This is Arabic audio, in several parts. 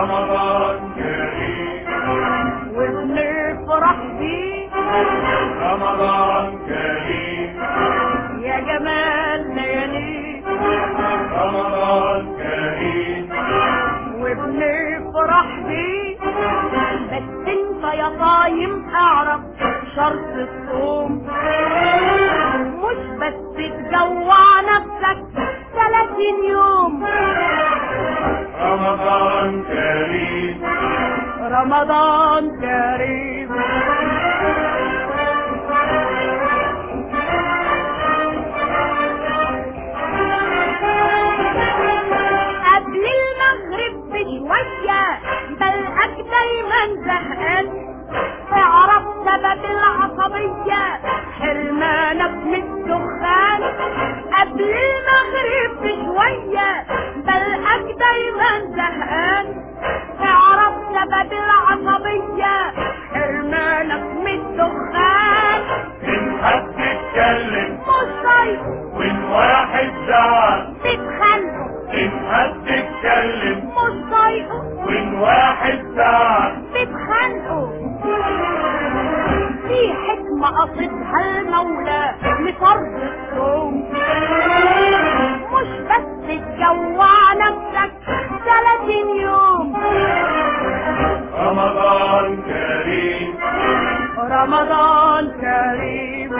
رمضان كريم وبنفرح بيه رمضان كريم يا جمال لياليه رمضان كريم وبنفرح بيه. بس انت يا صايم اعرف شرط الصوم مش بس تجوع نفسك 30 يوم. رمضان كريم رمضان كريم قبل المغرب بشوية بلقاك دايما زهقان اعرف سبب العصبية حرمانك من الدخان. قبل المغرب بشوية بلقاك دايما زهقان اعرف سبب العصبية حرمانك من الدخان. إن حد اتكلم مش طايق وإن واحد زعل تتخانقوا إن حد اتكلم مش طايقه وإن واحد زعل تتخانقوا. في حكمة قصدها المولى لفرض الصوم مش بس تجوع نفسك 30 يوم. رمضان كريم رمضان كريم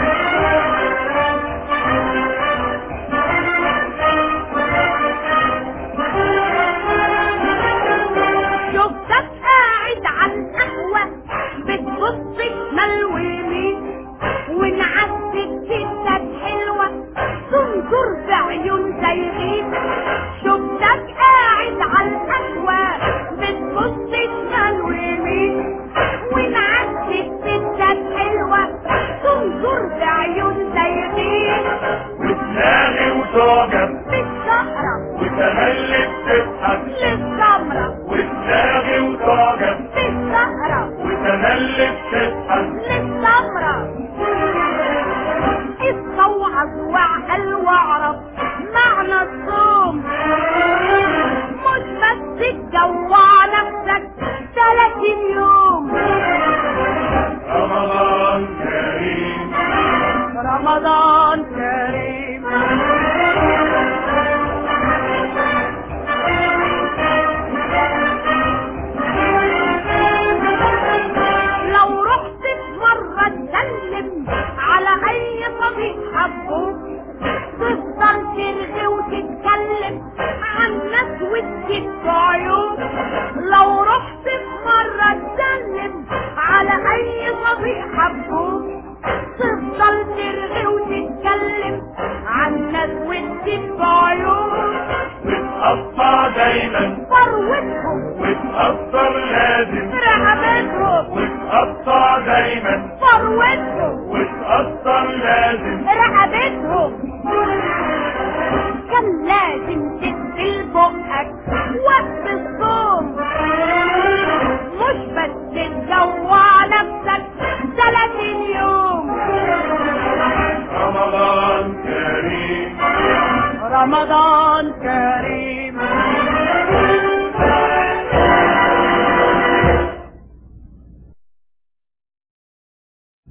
شفتك قاعد على القهوة بتبص شمال ويمين ونعدت ستات حلوة تنظر بعيون زيغين. شفتك قاعد على القهوة بتبص شمال ويمين ونعدت ستات حلوة تنظر بعيون زيغين. وتلاغي وتعجب بالسهرة وتملي بتضحك للسمرة وتلاغي وتعجب بالسهرة وتملي بتضحك للسمرة. استوعظ واعقل واعرف معنى الصوم مش بس تجوع نفسك 30 يوم. رمضان كريم رمضان كريم لو رحت في مرة تسلم على اي صديق حبوك تفضل ترغي وتتكلم عن ناس وتجيب عيوب. لو رحت في مرة تسلم على اي صديق حبوك تفضل ترغي وتتكلم عن ناس وتجيب عيوب. وتقطع دايما ثروتهم وتقصر لازم رقبتهم وتقطع دايما ثروتهم وتقصر لازم